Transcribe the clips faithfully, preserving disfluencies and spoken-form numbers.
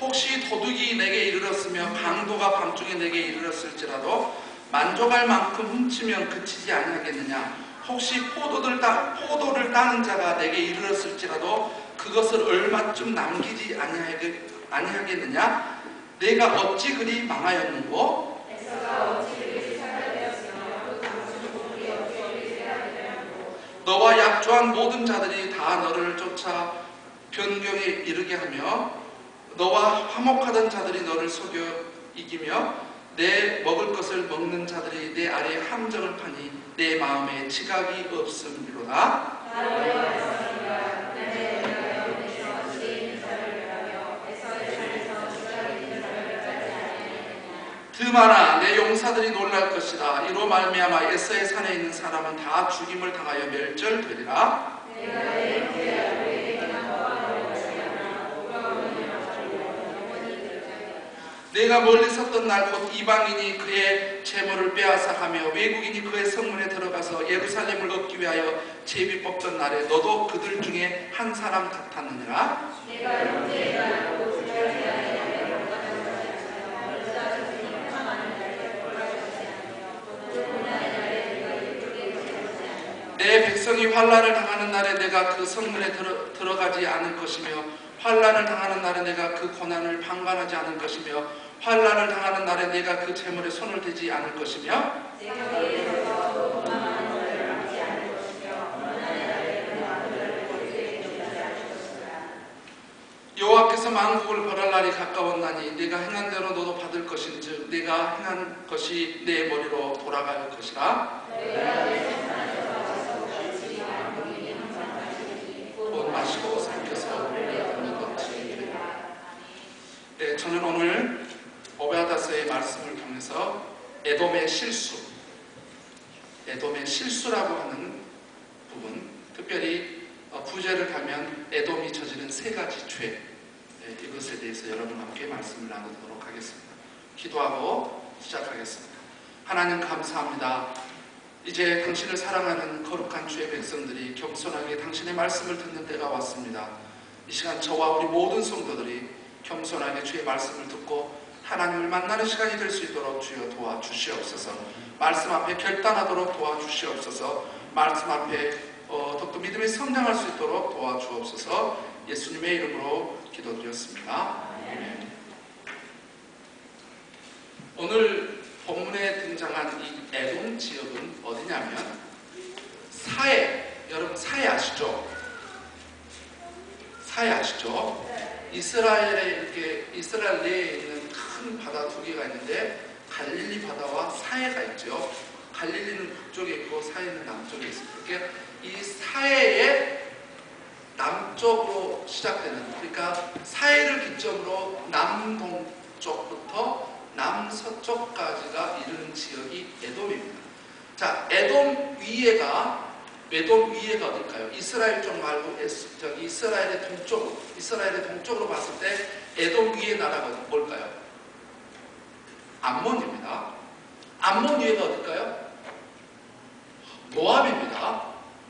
혹시 도둑이 내게 이르렀으며 강도가 밤중에 내게 이르렀을지라도 만족할 만큼 훔치면 그치지 아니하겠느냐. 혹시 포도를, 따, 포도를 따는 자가 내게 이르렀을지라도 그것을 얼마쯤 남기지 아니하겠느냐. 내가 어찌 그리 망하였는고. 너와 약조한 모든 자들이 다 너를 쫓아 변경에 이르게 하며 너와 화목하던 자들이 너를 속여 이기며 내 먹을 것을 먹는 자들이 내 아래에 함정을 파니 내 마음에 지각이 없음이로다. 드마나 내 용사들이 놀랄 것이다. 이로 말미암아 에서의 산에 있는 사람은 다 죽임을 당하여 멸절되리라. 내가 멀리 섰던 날 곧 이방인이 그의 재물을 빼앗아가며 외국인이 그의 성문에 들어가서 예루살렘을 얻기 위하여 제비 뽑던 날에 너도 그들 중에 한 사람 같았느니라. 내 백성이 환난을 당하는 날에 내가 그 성문에 들어, 들어가지 않을 것이며 환난을 당하는 날에 내가 그 고난을 방관하지 않을 것이며 환난을 당하는 날에 내가 그 재물에 손을 대지 않을 것이며 여호와께서 만국을 벌할 날이 가까웠나니 네가 행한 대로 너도 받을 것인즉 네가 행한 것이 내 머리로 돌아갈 것이라. 곧 마시고 삼켜서 네, 저는 오늘 오베아다스의 말씀을 통해서 에돔의 실수, 에돔의 실수라고 하는 부분, 특별히 구절을 가면 에돔이 저지른 세 가지 죄, 네, 이것에 대해서 여러분과 함께 말씀을 나누도록 하겠습니다. 기도하고 시작하겠습니다. 하나님 감사합니다. 이제 당신을 사랑하는 거룩한 주의 백성들이 겸손하게 당신의 말씀을 듣는 때가 왔습니다. 이 시간 저와 우리 모든 성도들이 겸손하게 주의 말씀을 듣고 하나님을 만나는 시간이 될 수 있도록 주여 도와주시옵소서. 말씀 앞에 결단하도록 도와주시옵소서. 말씀 앞에 어, 더욱더 믿음에 성장할 수 있도록 도와주옵소서. 예수님의 이름으로 기도드렸습니다. 아멘. 오늘 본문에 등장한 이 에돔 지역은 어디냐면 사해, 여러분 사해 아시죠? 사해 아시죠? 이스라엘에 이렇게 이스라엘 내에 있는 큰 바다 두 개가 있는데 갈릴리 바다와 사해가 있죠. 갈릴리는 북쪽에 있고 사해는 남쪽에 있습니다. 그러니까 이 사해의 남쪽으로 시작되는, 그러니까 사해를 기점으로 남동쪽부터 남서쪽까지가 이르는 지역이 에돔입니다. 자, 에돔 위에가 에돔 위에가 어딜까요? 이스라엘 쪽 말고 에스, 저기 이스라엘의 동쪽으로, 이스라엘의 동쪽으로 봤을 때 에돔 위의 나라가 뭘까요? 암몬입니다. 암몬 위에가 어딜까요? 모압입니다.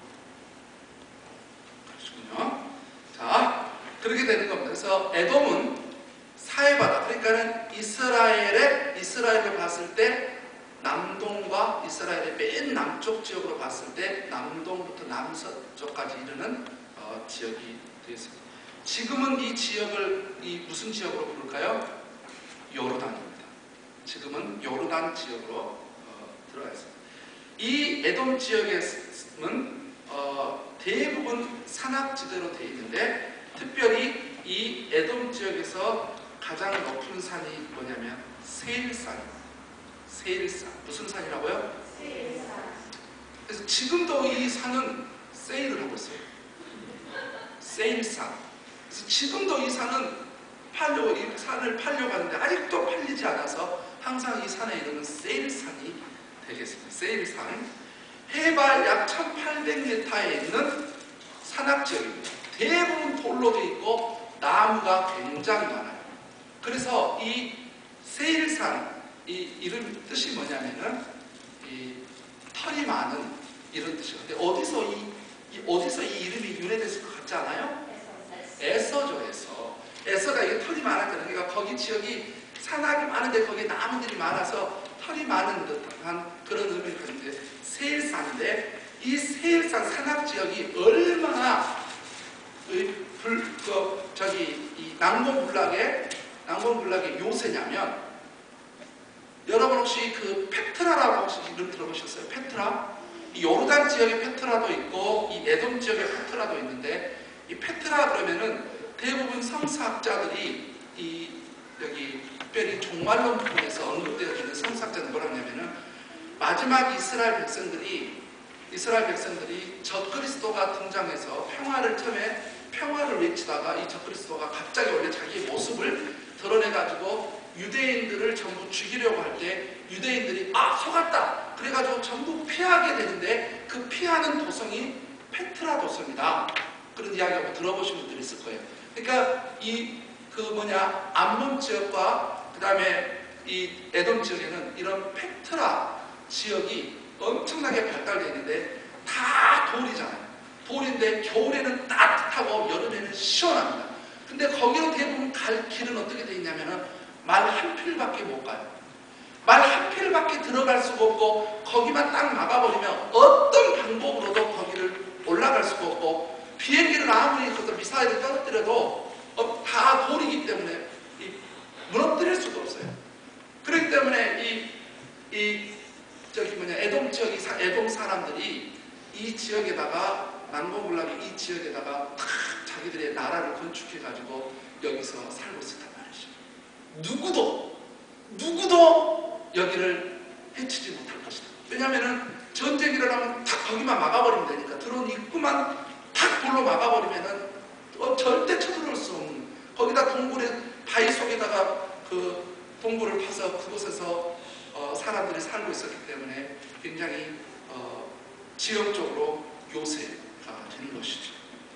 그렇군요. 자, 그렇게 되는 겁니다. 그래서 에돔은 사해바다, 그러니까는 이스라엘의 이스라엘을 봤을 때 남동과 이스라엘의 맨 남쪽 지역으로 봤을 때 남동부터 남서쪽까지 이르는 어, 지역이 되겠습니다. 지금은 이 지역을 이 무슨 지역으로 부를까요? 요르단입니다. 지금은 요르단 지역으로 어, 들어가 있습니다. 이 에돔 지역에는 어, 대부분 산악지대로 되어 있는데 특별히 이 에돔 지역에서 가장 높은 산이 뭐냐면 세일산입니다. 세일산. 무슨 산이라고요? 세일산. 그래서 지금도 이 산은 세일을 하고 있어요. 세일산. 그래서 지금도 이 산은 팔려고, 이 산을 팔려고 하는데 아직도 팔리지 않아서 항상 이 산에 이르는 세일산이 되겠습니다. 세일산. 해발 약 천팔백 미터에 있는 산악지역입니다. 대부분 돌로 되어 있고 나무가 굉장히 많아요. 그래서 이 세일산, 이 이름 뜻이 뭐냐면은 이 털이 많은 이런 뜻이에요. 근데 어디서 이, 이 어디서 이 이름이 유래됐을 것 같지 않아요? 에서죠, 에서. 에서가 이게 털이 많았거든요. 그러니까 거기 지역이 산악이 많은데 거기에 나무들이 많아서 털이 많은 듯한 그런 의미를 가지는데 세일산인데 이 세일산 산악 지역이 얼마나 그, 불, 그, 저기 이 난공불락의 난공불락의 요새냐면 여러분 혹시 그 페트라라고 혹시 이름 들어보셨어요? 페트라? 이 요르단 지역의 페트라도 있고 이 에돔 지역의 페트라도 있는데 이 페트라 그러면은 대부분 성사학자들이 이 여기 특별히 종말론 부분에서 언급되어지는 성사학자는 뭐라고 하냐면은 마지막 이스라엘 백성들이 이스라엘 백성들이 적그리스도가 등장해서 평화를 틈에 평화를 외치다가 이 적그리스도가 갑자기 원래 자기의 모습을 드러내가지고 유대인들을 전부 죽이려고 할 때 유대인들이 아 속았다 그래가지고 전부 피하게 되는데 그 피하는 도성이 페트라 도성이다. 그런 이야기 한번 들어보신 분들이 있을 거예요. 그러니까 이 그 뭐냐 암몬 지역과 그 다음에 이 에돔 지역에는 이런 페트라 지역이 엄청나게 발달되어 있는데 다 돌이잖아요. 돌인데 겨울에는 따뜻하고 여름에는 시원합니다. 근데 거기로 대부분 갈 길은 어떻게 되어 있냐면은 말 한 필밖에 못 가요. 말 한 필밖에 들어갈 수가 없고 거기만 딱 막아버리면 어떤 방법으로도 거기를 올라갈 수가 없고 비행기를 아무리 어떤 미사일을 떨어뜨려도 어, 다 돌이기 때문에 이, 무너뜨릴 수가 없어요. 그렇기 때문에 이, 이 저기 뭐냐 에돔 지역이 에돔 사람들이 이 지역에다가 난공불락의 이 지역에다가 탁 자기들의 나라를 건축해가지고 여기서 살고 있었단 말이죠. 누구도 누구도 여기를 해치지 못할 것이다. 왜냐하면은 전쟁이 일어나면 탁 거기만 막아버리면 되니까 들어온 입구만 탁 돌로 막아버리면은 어, 절대 쳐들어올 수 없는 거기다 동굴에 바위 속에다가 그 동굴을 파서 그곳에서 어, 사람들이 살고 있었기 때문에 굉장히 어, 지역적으로 요새가 되는 것이죠.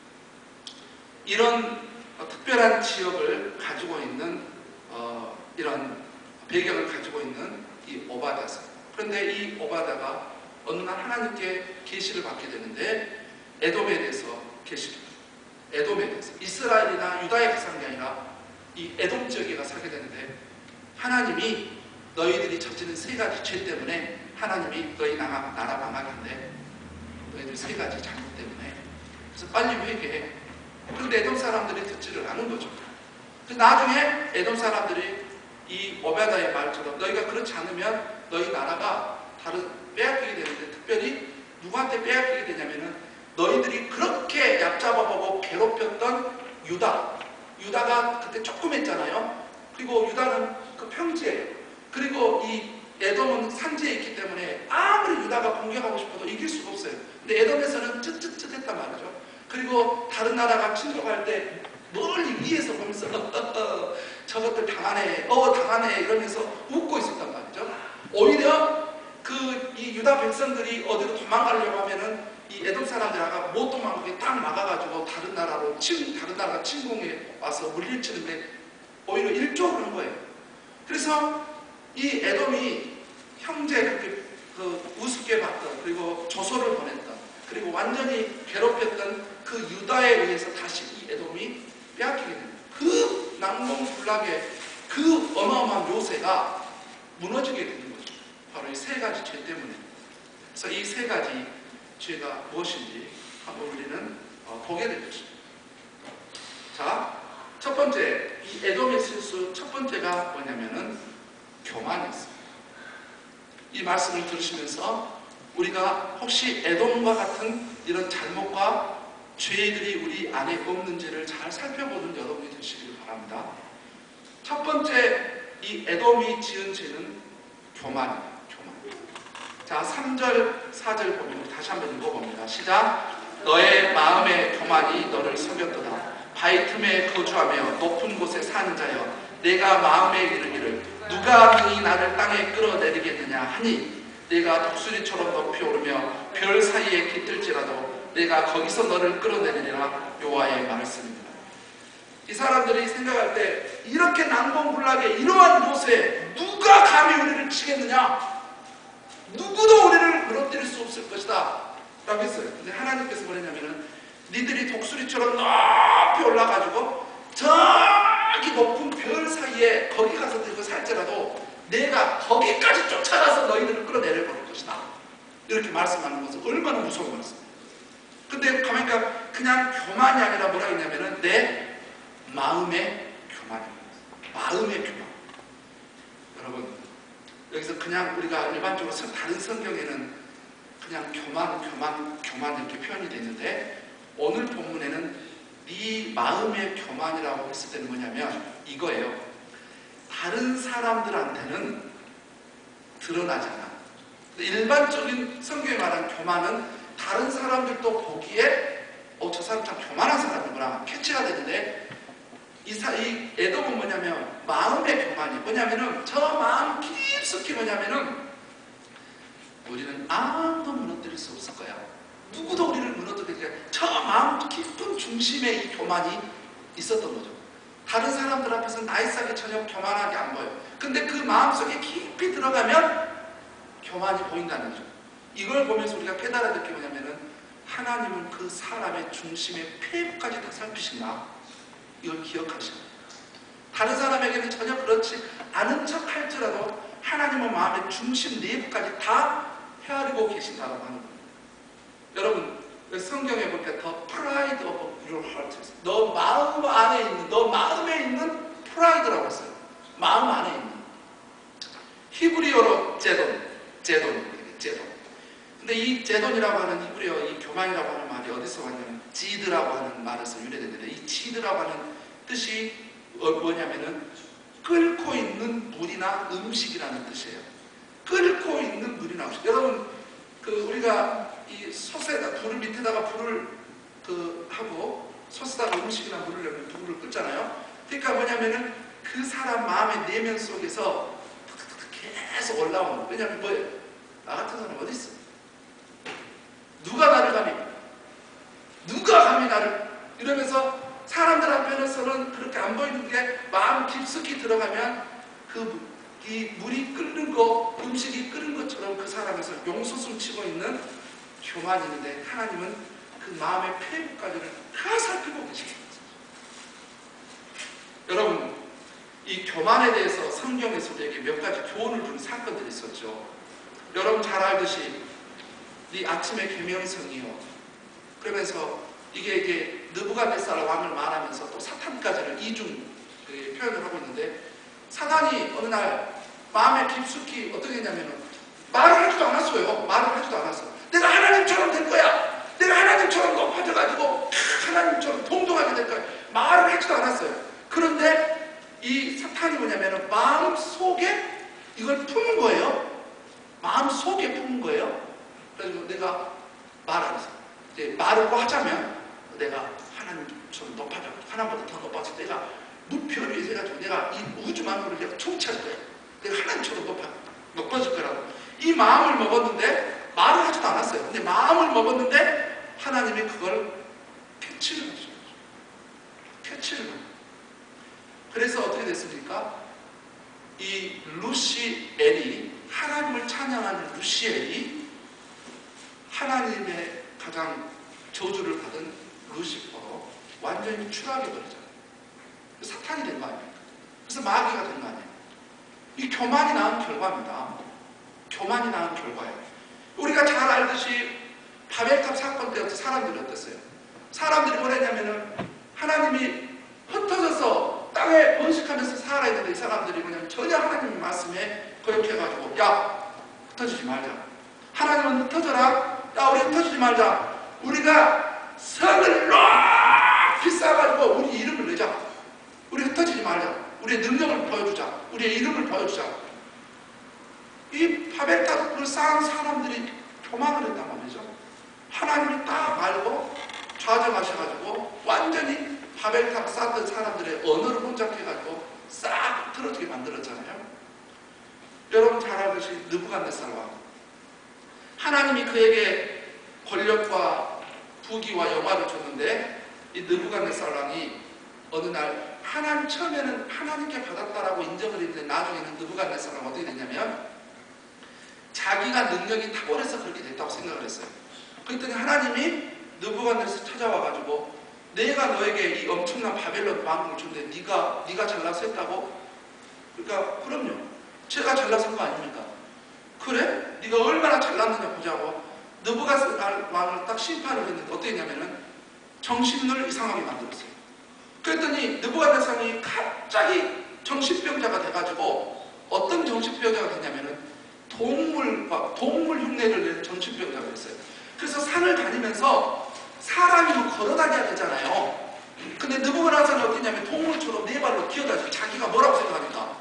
이런 어, 특별한 지역을 가지고 있는 어, 이런 배경을 가지고 있는 이 오바다서. 그런데 이 오바다가 어느 날 하나님께 계시를 받게 되는데 에돔에 대해서 계시를 에돔에 대해서 이스라엘이나 유다에 가는 게 아니라 이 에돔 지역에 가서 살게 되는데 하나님이 너희들이 저지른 세 가지 죄 때문에 하나님이 너희 나라, 나라 망하게 한대. 너희들 세 가지 잘못 때문에. 그래서 빨리 회개해. 그런데 에돔 사람들이 듣지를 않은 거죠. 그래서 나중에 에돔 사람들이 이 오바다의 말처럼 너희가 그렇지 않으면 너희 나라가 다른 빼앗기게 되는데 특별히 누구한테 빼앗기게 되냐면은 너희들이 그렇게 얕잡아보고 괴롭혔던 유다. 유다가 그때 조금 했잖아요. 그리고 유다는 그 평지예요. 그리고 이 에돔은 산지에 있기 때문에 아무리 유다가 공격하고 싶어도 이길 수가 없어요. 근데 에돔에서는 쯧쯧쯧 했단 말이죠. 그리고 다른 나라가 침공할 때 멀리 위에서 보면서 어, 어, 어, 저것들 당하네, 어 당하네 이러면서 웃고 있었단 말이죠. 오히려 그 이 유다 백성들이 어디로 도망가려고 하면은 이 에돔 사람들 아까 못 도망가게 딱 막아가지고 다른 나라로 침 다른 나라가 침공해 와서 물리치는데 오히려 일조를 한 거예요. 그래서 이 에돔이 형제 그렇게 그 우습게 봤던 그리고 조소를 보냈던 그리고 완전히 괴롭혔던 그 유다에 의해서 다시 이 에돔이 빼앗기게 됩니다. 그 난공불락의 그 어마어마한 요새가 무너지게 되는 거죠. 바로 이 세 가지 죄 때문에. 그래서 이 세 가지 죄가 무엇인지 한번 우리는 어, 보게 될 것입니다. 자, 첫 번째 이 에돔의 실수 첫 번째가 뭐냐면은 교만이었습니다. 이 말씀을 들으시면서 우리가 혹시 에돔과 같은 이런 잘못과 죄들이 우리 안에 없는지를 잘 살펴보는 여러분이 되시길 바랍니다. 첫 번째 이 에돔이 지은 죄는 교만입니다. 교만. 자, 삼 절, 사 절 보면 다시 한번 읽어봅니다. 시작. 너의 마음의 교만이 너를 속였도다. 바위 틈에 거주하며 높은 곳에 사는 자여, 내가 마음에 이르기를 누가 능히 나를 땅에 끌어내리겠느냐 하니 내가 독수리처럼 높이 오르며 별 사이에 깃들지라도 내가 거기서 너를 끌어내리리라. 여호와의 말씀입니다. 이 사람들이 생각할 때 이렇게 난공불락의 이러한 요새 누가 감히 우리를 치겠느냐? 누구도 우리를 무너뜨릴 수 없을 것이다 라고 했어요. 근데 하나님께서 뭐랬냐면은 니들이 독수리처럼 높이 올라가지고 저기 자기 높은 별 사이에 거기 가서 들고 살지라도 내가 거기까지 쫓아가서 너희들을 끌어내려 버릴 것이다. 이렇게 말씀하는 것은 얼마나 무서운 말씀이에요. 근데 가만히 보니까 그냥 교만이 아니라 뭐라 했냐면은 내 마음의 교만입니다. 마음의 교만. 여러분, 여기서 그냥 우리가 일반적으로 다른 성경에는 그냥 교만, 교만, 교만 이렇게 표현이 되는데 오늘 본문에는 네 마음의 교만이라고 했을 때는 뭐냐면 이거예요. 다른 사람들한테는 드러나지 않아. 일반적인 성경에 말하는 교만은 다른 사람들도 보기에 어, 저 사람 참 교만한 사람이구나 캐치가 되는데 이, 사, 이 에돔은 뭐냐면 마음의 교만이 뭐냐면은 저 마음 깊숙이 뭐냐면은 우리는 아무도 무너뜨릴 수 없을 거야. 누구도 우리를 무너뜨리지 않아. 저 마음 깊은 중심에 이 교만이 있었던 거죠. 다른 사람들 앞에서 나이스하게 전혀 교만하게 안 보여. 근데 그 마음속에 깊이 들어가면 교만이 보인다는 거죠. 이걸 보면서 우리가 깨달아야 될 게 뭐냐면은 하나님은 그 사람의 중심의 폐부까지 다 살피신다. 이걸 기억하셔야 돼요. 다른 사람에게는 전혀 그렇지 않은 척 할지라도 하나님은 마음의 중심 내부까지 다 헤아리고 계신다고 하는 거예요. 여러분, 성경에 보니까 The pride of your heart, 너 마음 안에 있는, 너 마음에 있는 프라이드라고 했어요. 마음 안에 있는. 히브리어로 제돈, 제돈, 제돈. 근데 이 제돈이라고 하는 히브리어, 이 교만이라고 하는 말이 어디서 왔냐면 지드라고 하는 말에서 유래됐는데 이 지드라고 하는 뜻이 뭐냐면은 끓고 있는 물이나 음식이라는 뜻이에요. 끓고 있는 물이나 음식. 여러분, 그 우리가 이 솥에다 불을 밑에다가 불을 그 하고 솥에다가 음식이나 물을 넣으면 불을 끄잖아요. 그러니까 뭐냐면은 그 사람 마음의 내면 속에서 계속 올라오는 거예요. 왜냐면 뭐예요? 나 같은 사람 어디 있어? 누가 나를 감히? 누가 감히 나를? 이러면서 사람들 앞에서는 그렇게 안 보이는 게 마음 깊숙이 들어가면 그 이 물이 끓는 거, 음식이 끓는 것처럼 그 사람에서 용솟음 치고 있는 교만이 있는데 하나님은 그 마음의 폐부까지를 다 살피고 계십니다. 여러분, 이 교만에 대해서 성경에서 우리에게 몇 가지 교훈을 주는 사건들이 있었죠. 여러분 잘 알듯이 네 아침에 계명성이요. 그러면서 이게 이게 느부갓네살 왕을 말하면서 또 사탄까지를 이중 표현을 하고 있는데 사단이 어느 날 마음에 깊숙이 어떻게 했냐면은 말을 하지도 않았어요. 말을 하지도 않았어. 내가 하나님처럼 될 거야. 내가 하나님처럼 높아져가지고 하나님처럼 동동하게 될 거야. 말을 하지도 않았어요. 그런데 이 사탄이 뭐냐면은 마음 속에 이걸 품은 거예요. 마음 속에 품은 거예요. 그래서 내가 말 안 했어. 이제 말을 하자면 내가 하나님처럼 높아져. 하나님보다 더 높아져. 내가 무별 위에서 해가지고 내가 이 우주 만물을 내가 통치할 거야. 내가 하나님처럼 높아, 높아질 거라고. 이 마음을 먹었는데 말을 하지도 않았어요. 근데 마음을 먹었는데 하나님이 그걸 캐치를 하셨어요. 캐치를 하셨어요. 그래서 어떻게 됐습니까? 이 루시엘이 하나님을 찬양하는 루시엘이 하나님의 가장 저주를 받은 루시퍼로 완전히 추락해버리잖아요. 사탄이 된 거 아닙니까? 그래서 마귀가 된 거 아니에요. 이 교만이 낳은 결과입니다. 교만이 낳은 결과예요. 우리가 잘 알듯이 바벨탑 사건 때 사람들이 어땠어요? 사람들이 뭐랬냐면은 하나님이 흩어져서 땅에 번식하면서 살아야 되는데 이 사람들이 뭐냐면 전혀 하나님의 말씀에 거역해가지고 야 흩어지지 말자. 하나님은 흩어져라. 야 우리 흩어지지 말자. 우리가 성을 높이 쌓아가지고 우리 이름을 내자. 우리 흩어지지 말자. 우리의 능력을 보여주자. 우리의 이름을 보여주자. 이 바벨탑을 쌓은 사람들이 교만을 했단 말이죠. 하나님이 딱 알고 좌정하셔가지고 완전히 바벨탑 쌓았던 사람들의 언어를 혼잡해가지고 싹 틀어지게 만들었잖아요. 여러분 잘 알듯이 느부갓네살 왕. 하나님이 그에게 권력과 부귀와 영화를 줬는데 이 느부갓네살 왕이 어느 날 하나님 처음에는 하나님께 받았다라고 인정을 했는데 나중에는 느부갓네살 왕은 어떻게 됐냐면 자기가 능력이 탁월해서 그렇게 됐다고 생각을 했어요. 그랬더니 하나님이 느부갓네살 찾아와가지고 내가 너에게 이 엄청난 바벨론 왕국을 준대. 네가 네가 잘나서 했다고? 그러니까 그럼요. 제가 잘나서 한 거 아닙니까? 그래? 네가 얼마나 잘났느냐 보자고 느부갓네살 왕을 딱 심판을 했는데 어떻게 했냐면은 정신을 이상하게 만들었어요. 그랬더니 느부갓네살이 갑자기 정신병자가 돼가지고 어떤 정신병자가 됐냐면은 동물과 동물 흉내를 내는 정신병자가 됐어요. 그래서 산을 다니면서 사람이 뭐 걸어다녀야 되잖아요. 근데 느부갓네살이 어떻게냐면 동물처럼 네 발로 기어다녔어요. 자기가 뭐라고 생각하니까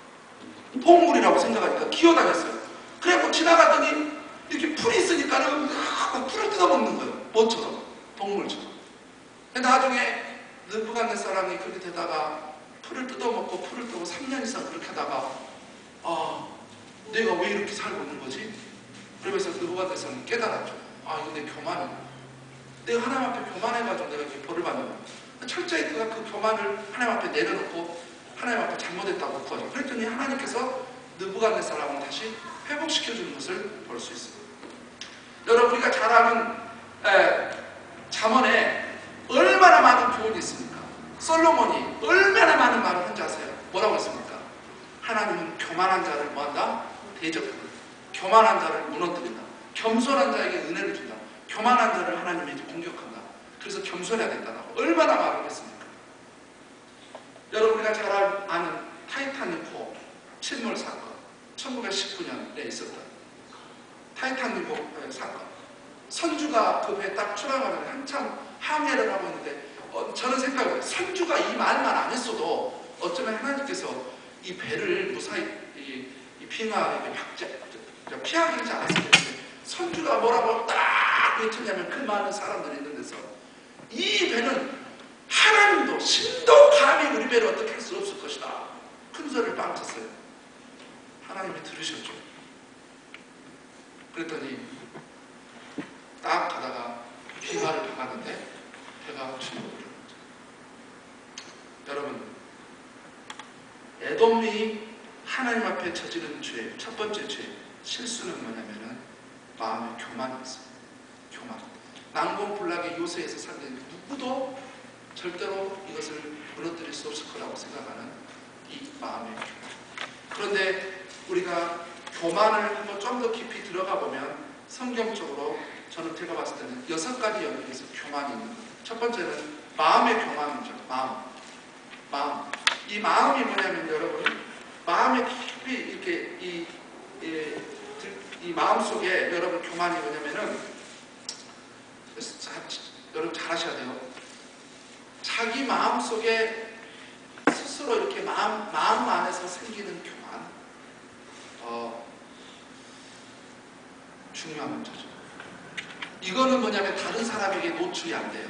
동물이라고 생각하니까 기어다녔어요. 그래갖고 지나가더니 이렇게 풀이 있으니까는 풀을 뜯어먹는 거예요. 뭐처럼? 동물처럼. 나중에 느부갓네살이 그렇게 되다가 풀을 뜯어먹고 풀을 뜨고 삼 년 이상 그렇게 하다가 아 내가 왜 이렇게 살고 있는 거지? 그러면서 느부갓네살은 깨달았죠. 아 이거 내 교만이구나. 내가 하나님 앞에 교만해가지고 내가 이렇게 벌을 받는 거야. 철저히 그가 그 교만을 하나님 앞에 내려놓고 하나님 앞에 잘못했다고 구하죠. 그랬더니 하나님께서 느부갓네살 왕을 다시 회복시켜주는 것을 볼 수 있습니다. 여러분 우리가 잘 아는 에, 잠언에 얼마나 많은 교훈이 있습니까? 솔로몬이 얼마나 많은 말을 한지 아세요? 뭐라고 했습니까? 하나님은 교만한 자를 뭐한다? 대적한다. 교만한 자를 무너뜨린다. 겸손한 자에게 은혜를 준다. 교만한 자를 하나님이 공격한다. 그래서 겸손해야 된다고 얼마나 말을 했습니까? 여러분 우리가 잘 아는 타이타닉호 침몰 사건 천구백십구 년에 있었던 타이타닉호 사건. 선주가 그 배에 딱 출항하는데 한참 항해를 하고 있는데 어, 저는 생각해요. 선주가 이 말만 안 했어도 어쩌면 하나님께서 이 배를 무사히 이, 이 빙하에게 피하게 하지 않았을 텐데 선주가 뭐라고 딱 외쳤냐면 그 많은 사람들이 있는 데서 이 배는 하나님도 신도 감히 우리 배를 어떻게 할 수 없을 것이다. 큰 소리를 빵 쳤어요. 하나님이 들으셨죠. 그랬더니 딱 가다가 빙하를 박았는데 배가 침몰을 했죠. 여러분 에돔이 하나님 앞에 저지른 죄, 첫 번째 죄, 실수는 뭐냐면은 마음의 교만이었어요. 교만. 난공불락의 요새에서 살던 누구도 절대로 이것을 무너뜨릴 수 없을 거라고 생각하는 이 마음의 교만. 그런데 우리가 교만을 한번 좀 더 깊이 들어가 보면 성경적으로 저는 제가 봤을 때는 여섯 가지 영역에서 교만이 있는 거예요. 첫 번째는 마음의 교만이죠. 마음. 마음. 이 마음이 뭐냐면 여러분 마음에 깊이 이렇게 이, 이, 이 마음 속에 여러분 교만이 뭐냐면은 자, 여러분 잘 하셔야 돼요. 자기 마음 속에 스스로 이렇게 마음, 마음 안에서 생기는 교만 어, 중요한 문제죠. 이거는 뭐냐면 다른 사람에게 노출이 안 돼요.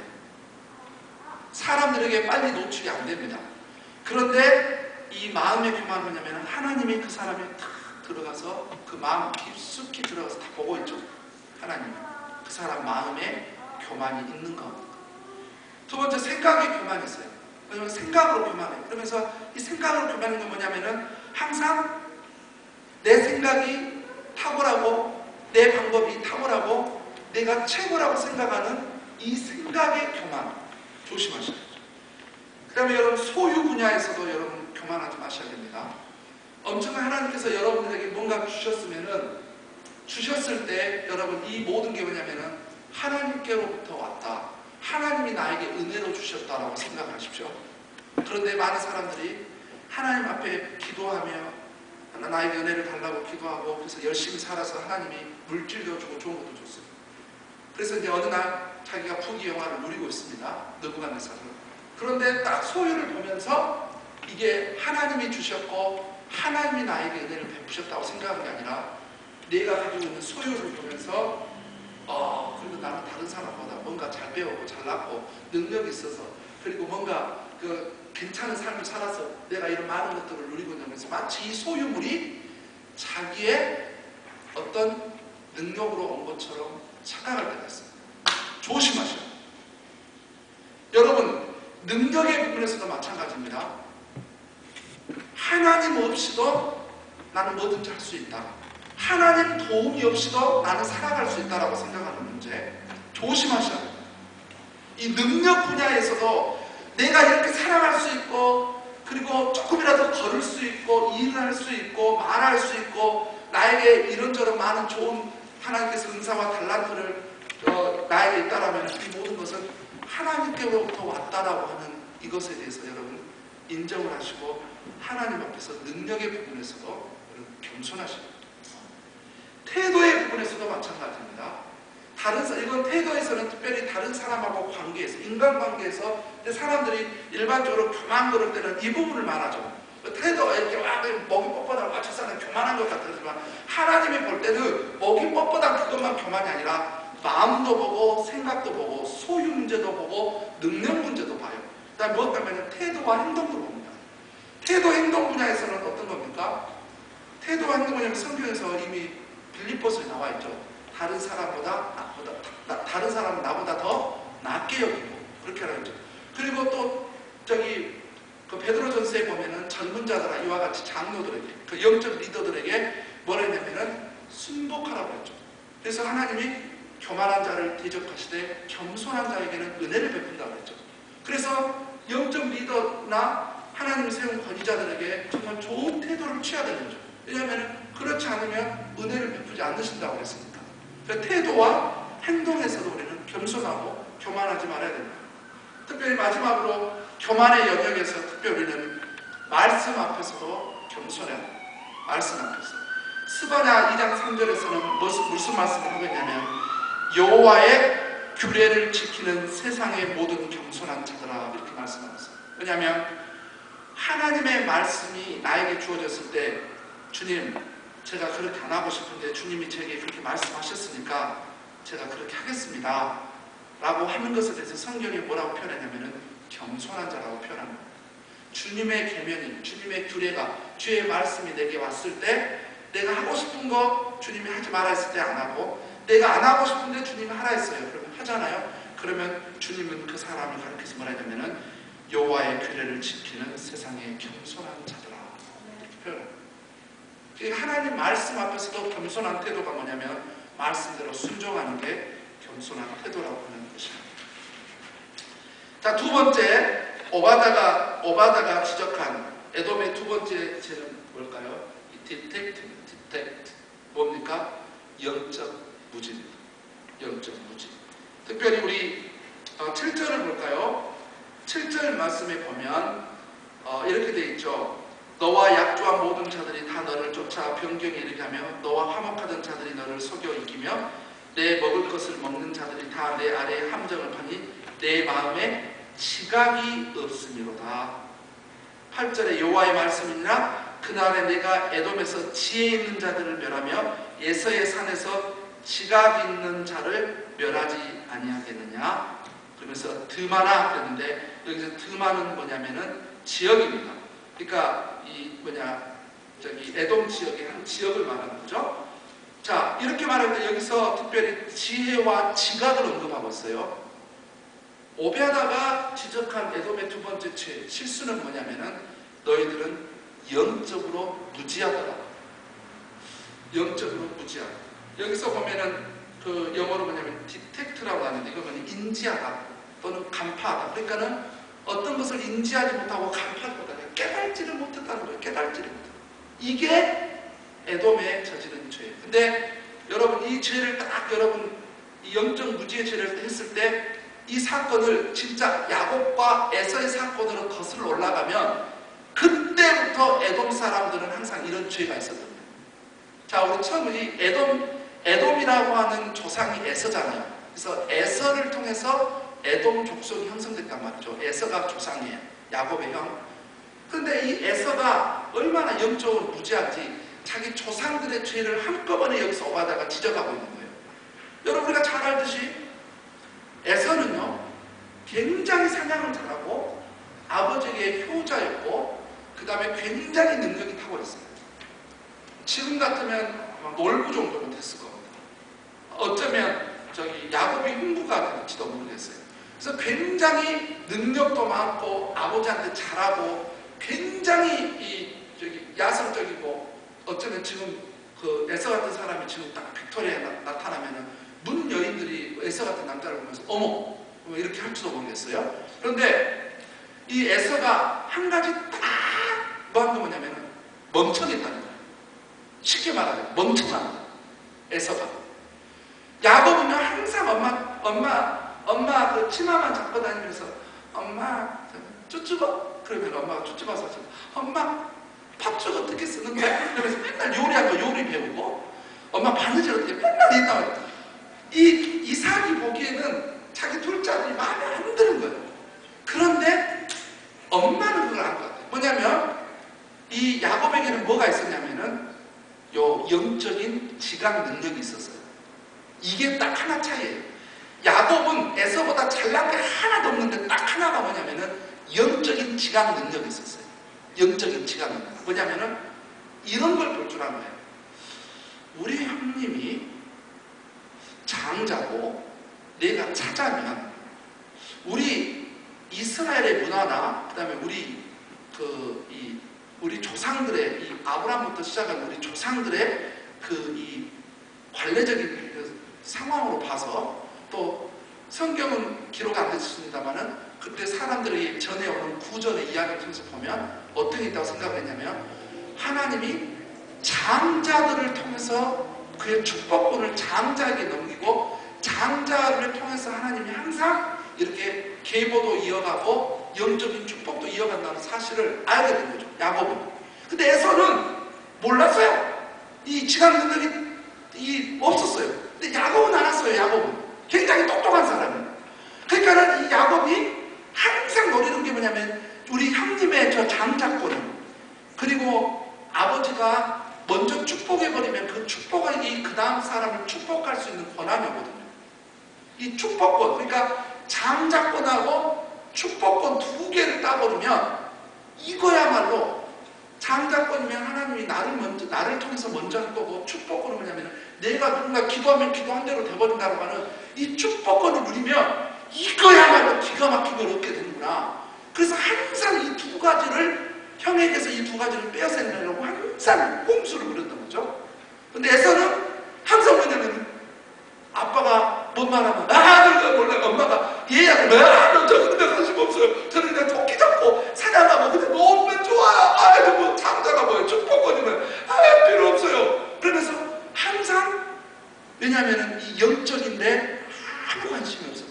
사람들에게 빨리 노출이 안 됩니다. 그런데 이 마음의 교만은 뭐냐면 하나님이 그 사람에 탁 들어가서 그 마음 깊숙이 들어가서 다 보고 있죠. 하나님이 그 사람 마음에 교만이 있는 겁니다. 두 번째 생각의 교만이 있어요. 왜냐면 생각으로 교만해요. 그러면서 이 생각으로 교만인 건 뭐냐면은 항상 내 생각이 탁월하고 내 방법이 탁월하고 내가 최고라고 생각하는 이 생각의 교만 조심하셔야 돼요. 그 다음에 여러분 소유 분야에서도 여러분 교만하지 마셔야 됩니다. 엄청난 하나님께서 여러분들에게 뭔가 주셨으면은 주셨을 때 여러분 이 모든 게 뭐냐면은 하나님께로부터 왔다. 하나님이 나에게 은혜로 주셨다라고 생각하십시오. 그런데 많은 사람들이 하나님 앞에 기도하며 나에게 은혜를 달라고 기도하고 그래서 열심히 살아서 하나님이 물질도 주고 좋은 것도 줬어요. 그래서 이제 어느 날 자기가 부귀영화를 누리고 있습니다. 느부갓네살은. 그런데 딱 소유를 보면서 이게 하나님이 주셨고 하나님이 나에게 은혜를 베푸셨다고 생각하는 게 아니라 내가 가지고 있는 소유를 보면서 어, 그래도 나는 다른 사람보다 뭔가 잘 배우고 잘났고 능력이 있어서 그리고 뭔가 그 괜찮은 삶을 살아서 내가 이런 많은 것들을 누리고 있는면서 마치 이 소유물이 자기의 어떤 능력으로 온 것처럼 착각할 때가 있어요. 조심하셔요. 여러분 능력의 부분에서도 마찬가지입니다. 하나님 없이도 나는 뭐든지 할 수 있다. 하나님 도움이 없이도 나는 살아갈 수 있다라고 생각하는 문제 조심하셔야 합니다. 이 능력 분야에서도 내가 이렇게 살아갈 수 있고, 그리고 조금이라도 걸을 수 있고, 일을 할 수 있고, 말할 수 있고, 나에게 이런저런 많은 좋은 하나님께서 은사와 달란트를 어, 나에게 있다라면 이 모든 것은 하나님께로부터 왔다라고 하는 이것에 대해서 여러분 인정을 하시고, 하나님 앞에서 능력의 부분에서도 여러분 겸손하십니다. 태도의 부분에서도 마찬가지입니다. 다른 이건 태도에서는 특별히 다른 사람하고 관계에서, 인간관계에서 사람들이 일반적으로 교만 그럴 때는 이 부분을 말하죠. 태도가 이렇게 와 목이 뻣뻣하고 아, 저 사람 교만한 것 같지만, 하나님이 볼 때는 목이 뻣뻣한 그것만 교만이 아니라 마음도 보고 생각도 보고 소유 문제도 보고 능력 문제도 봐요. 그다음에 무엇 하면 태도와 행동도 봅니다. 태도 행동 분야에서는 어떤 겁니까? 태도와 행동 분야는 성경에서 이미 빌립보서에 나와 있죠. 다른 사람보다 나보다 나, 다른 사람은 나보다 더 낫게 여기고 그렇게 하라 했죠. 그리고 또 저기 그 베드로전서에 보면은 젊은 자들아 이와 같이 장로들에게, 그 영적 리더들에게 뭐라 했냐면은 순복하라고 했죠. 그래서 하나님이 교만한 자를 대적하시되 겸손한 자에게는 은혜를 베푼다고 했죠. 그래서 영적 리더나 하나님 세운 권위자들에게 정말 좋은 태도를 취해야 되는 거죠. 왜냐하면 그렇지 않으면 은혜를 베푸지 않으신다고 그랬습니다. 그러니까 태도와 행동에서도 우리는 겸손하고 교만하지 말아야 됩니다. 특별히 마지막으로 교만의 영역에서 특별히 우리는 말씀 앞에서도 겸손해야 됩니다. 말씀 앞에서. 스바냐 이 장 삼 절에서는 무슨, 무슨 말씀을 하고 있냐면, 여호와의 규례를 지키는 세상의 모든 겸손한 자들아, 이렇게 말씀하고 있어요. 왜냐하면 하나님의 말씀이 나에게 주어졌을 때, 주님 제가 그렇게 안 하고 싶은데 주님이 제게 그렇게 말씀하셨으니까 제가 그렇게 하겠습니다 라고 하는 것에 대해서 성경이 뭐라고 표현했냐면 겸손한 자라고 표현합니다. 주님의 계명이, 주님의 규례가, 주의 말씀이 내게 왔을 때 내가 하고 싶은 거 주님이 하지 마라 했을 때 안 하고, 내가 안 하고 싶은데 주님이 하라 했어요. 그러면 하잖아요. 그러면 주님은 그 사람을 가르쳐서 뭐라 하냐면은 여호와의 규례를 지키는 세상의 겸손한 자들아, 이렇게 표현합니다. 하나님 말씀 앞에서도 겸손한 태도가 뭐냐면 말씀대로 순종하는 게 겸손한 태도라고 하는 것입니다. 자, 두 번째, 오바다가 오바다가 지적한 에돔의 두 번째 죄는 뭘까요? 디텍트, 디텍트 뭡니까? 영적 무지입니다. 영적 무지. 특별히 우리 어, 칠 절을 볼까요? 칠 절 말씀에 보면 어, 이렇게 되어 있죠. 너와 약조한 모든 자들이 다 너를 쫓아 변경에 이르게 하며 너와 화목하던 자들이 너를 속여 이기며 내 먹을 것을 먹는 자들이 다 내 아래에 함정을 파니 내 마음에 지각이 없으미로다. 팔 절에 여호와의 말씀이니라 그날에 내가 에돔에서 지혜 있는 자들을 멸하며 예서의 산에서 지각 있는 자를 멸하지 아니하겠느냐. 그러면서 드마나 그랬는데 여기서 드마는 뭐냐면은 지역입니다. 그러니까 이 뭐냐 저기 에돔 지역의 한 지역을 말하는 거죠. 자, 이렇게 말할 때 여기서 특별히 지혜와 지각을 언급하고 있어요. 오베아다가 지적한 에돔의 두 번째 죄, 실수는 뭐냐면은 너희들은 영적으로 무지하더라. 영적으로 무지하다. 여기서 보면은 그 영어로 뭐냐면 디텍트라고 하는데 이거는 인지하다 또는 간파하다. 그러니까는 어떤 것을 인지하지 못하고 간파하지 못하다. 깨달지를 못했다는 거예요. 깨달지를 못했다. 이게 에돔의 저지른 죄예요. 근데 여러분 이 죄를 딱 여러분 이 영적 무지의 죄를 했을 때 이 사건을 진짜 야곱과 에서의 사건으로 거슬러 올라가면 그때부터 에돔 사람들은 항상 이런 죄가 있었던 거예요. 자, 우리 처음 이 에돔, 에돔이라고 하는 조상이 에서잖아요. 그래서 에서를 통해서 에돔 족속이 형성됐단 말이죠. 에서가 조상이에요. 야곱의 형. 그런데 이 에서가 얼마나 영적으로 무지한지 자기 조상들의 죄를 한꺼번에 여기서 오바다가 지적하고 있는 거예요. 여러분 우리가 잘 알듯이 에서는요 굉장히 사냥을 잘하고 아버지에게 효자였고 그 다음에 굉장히 능력이 탁월했어요. 지금 같으면 아마 놀부 정도는 됐을 겁니다. 어쩌면 저기 야곱이 흥부가 될지도 모르겠어요. 그래서 굉장히 능력도 많고 아버지한테 잘하고 굉장히 이 저기 야성적이고 어쩌면 지금 그 에서 같은 사람이 지금 딱 빅토리아에 나, 나타나면은 문 여인들이 에서 같은 남자를 보면서 어머 뭐 이렇게 할지도 모르겠어요. 그런데 이 에서가 한 가지 딱 뭐한 게 뭐냐면은 멍청했다는 거예요. 쉽게 말하면 멍청한 거예요. 에서가. 야곱은요 항상 엄마 엄마 엄마 그 치마만 잡고 다니면서 엄마 쭈쭈버 그러면 엄마가 쭈쭈봐서 엄마 팥죽 어떻게 쓰는 거야? 그러면서 맨날 요리한 거 요리 배우고 엄마 바느질 어떻게 맨날 있다. 이 이삭이 보기에는 자기 둘째 아들이 마음에 안 드는 거예요. 그런데 엄마는 그걸 알 것 같아요. 뭐냐면 이 야곱에게는 뭐가 있었냐면은 요 영적인 지각 능력이 있었어요. 이게 딱 하나 차이예요. 야곱은 에서보다 잘난 게 하나도 없는데 딱 하나가 뭐냐면은 영적인 지각 능력이 있었어요. 영적인 지각 능력. 뭐냐면은 이런 걸 볼 줄 아는 거예요. 우리 형님이 장자고 내가 차자면 우리 이스라엘의 문화나 그다음에 우리 그 이 우리 조상들의 이 아브라함부터 시작한 우리 조상들의 그 이 관례적인 그 상황으로 봐서 또 성경은 기록 안 됐습니다만은 그때 사람들이 전해오는 구절의 이야기를 통해서 보면 어떤 게 있다고 생각을 했냐면 하나님이 장자들을 통해서 그의 축복권을 장자에게 넘기고 장자를 통해서 하나님이 항상 이렇게 계보도 이어가고 영적인 축복도 이어간다는 사실을 알게 된 거죠. 야곱은. 근데 에서는 몰랐어요. 이 지각 능력이 이 없었어요. 근데 야곱은 알았어요. 야곱은 굉장히 똑똑한 사람이에요. 그러니까 이 야곱이 항상 노리는 게 뭐냐면 우리 형님의 저 장자권을 그리고 아버지가 먼저 축복해버리면 그 축복이 그 다음 사람을 축복할 수 있는 권한이거든요. 이 축복권, 그러니까 장자권하고 축복권 두 개를 따버리면 이거야말로 장자권이면 하나님이 나를 먼저, 나를 통해서 먼저 할 거고 축복권은 뭐냐면 내가 누군가 기도하면 기도한 대로 돼버린다고 하는 이 축복권을 누리면 이거야말로 기가 막힌 걸 얻게 되는구나. 그래서 항상 이 두 가지를 형에게서 이 두 가지를 빼앗으려고 항상 꼼수를 부렸던 거죠. 근데 에서는 항상 뭐냐면 아빠가 뭔 말하면 아 그러니까 몰라 엄마가 얘야 너 저 근데 관심 없어요. 저는 그냥 토끼 잡고 사냥하고 근데 너무 좋아요. 아 뭐 장자가 뭐예요. 축복권이면 아 필요 없어요. 그러면서 항상 왜냐하면 이 영적인데 아무 관심이 없어요.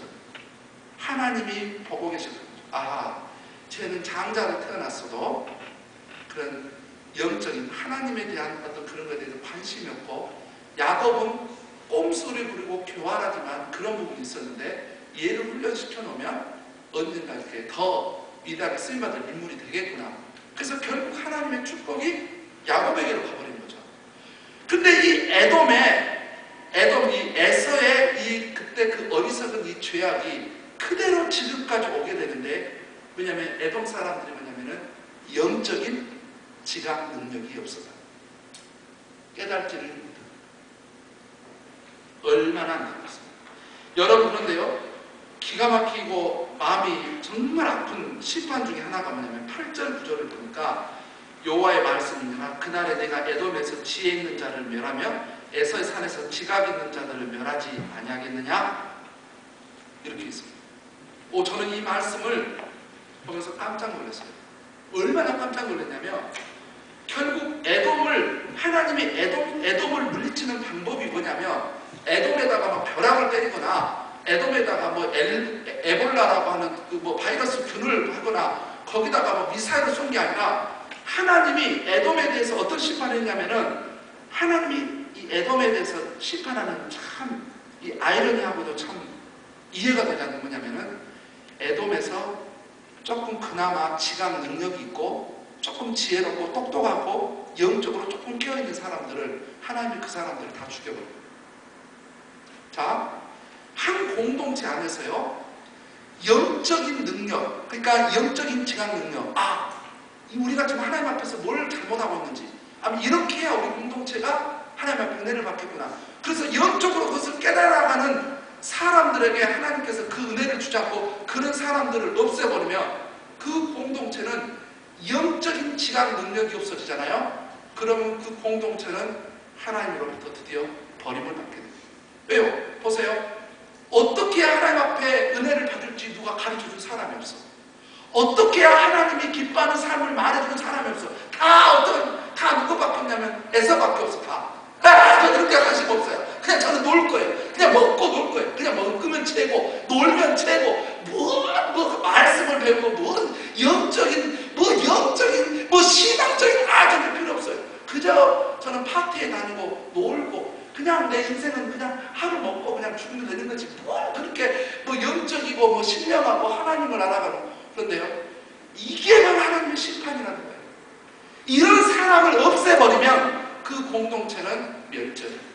하나님이 보고 계셨던 거죠. 아 쟤는 장자로 태어났어도 그런 영적인 하나님에 대한 어떤 그런 것에 대해서 관심이 없고 야곱은 꼼수를 부리고 교활하지만 그런 부분이 있었는데 얘를 훈련시켜 놓으면 언젠가 이렇게 더 위대하게 쓰임받을 인물이 되겠구나. 그래서 결국 하나님의 축복이 야곱에게로 가버린 거죠. 근데 이 에돔의 에돔 이 에서의 이 그때 그 어리석은 이 죄악이 그대로 지금까지 오게 되는데 왜냐하면 에돔 사람들이 뭐냐면은 영적인 지각 능력이 없어서 깨달지를 못해요. 얼마나 안 되겠습니까? 여러분 그런데요 기가 막히고 마음이 정말 아픈 시판 중에 하나가 뭐냐면 팔 절 구 절을 보니까 여호와의 말씀이니라 그날에 내가 에돔에서 지혜 있는 자를 멸하며 에서의 산에서 지각 있는 자들을 멸하지 아니하겠느냐 이렇게 있습니다. 오 저는 이 말씀을 보면서 깜짝 놀랐어요. 얼마나 깜짝 놀랐냐면 결국 에돔을 하나님이 에돔, 에돔을 물리치는 방법이 뭐냐면 에돔에다가 막 벼락을 때리거나 에돔에다가 뭐 엘, 에볼라라고 하는 그 뭐 바이러스 균을 하거나 거기다가 뭐 미사일을 쏜 게 아니라 하나님이 에돔에 대해서 어떤 심판을 했냐면은 하나님이 이 에돔에 대해서 심판하는 참 이 아이러니하고도 참 이해가 되지 않는 뭐냐면은 에돔에서 조금 그나마 지각 능력이 있고 조금 지혜롭고 똑똑하고 영적으로 조금 깨어있는 사람들을 하나님이 그 사람들을 다 죽여버려요. 자, 한 공동체 안에서요 영적인 능력, 그러니까 영적인 지각 능력, 아 우리가 지금 하나님 앞에서 뭘 잘못하고 있는지 아마 이렇게 해야 우리 공동체가 하나님 앞에 은혜를 받겠구나. 그래서 영적으로 그것을 깨달아가는 사람들에게 하나님께서 그 은혜를 주지 않고 그런 사람들을 없애버리면 그 공동체는 영적인 지각 능력이 없어지잖아요. 그러면 그 공동체는 하나님으로부터 드디어 버림을 받게 됩니다. 왜요? 보세요. 어떻게 해야 하나님 앞에 은혜를 받을지 누가 가르쳐준 사람이 없어. 어떻게 해야 하나님이 기뻐하는 삶을 말해주는 사람이 없어. 다 어떤 다 누구밖에 없냐면 에서밖에 없어. 다. 아, 저 그렇게 관심 없어요. 그냥 저는 놀 거예요. 그냥 먹고 놀 거예요. 그냥 먹으면 최고, 놀면 최고. 뭐, 뭐 말씀을 배우고 뭐 영적인, 뭐 영적인, 뭐 신앙적인 아주 필요 없어요. 그저 저는 파티에 다니고 놀고 그냥 내 인생은 그냥 하루 먹고 그냥 죽으면 되는 거지. 뭐 그렇게 뭐 영적이고 뭐 신령하고 하나님을 알아가는. 그런데요, 이게 바로 하나님의 심판이라는 거예요. 이런 사람을 없애버리면 그 공동체는 멸절해요.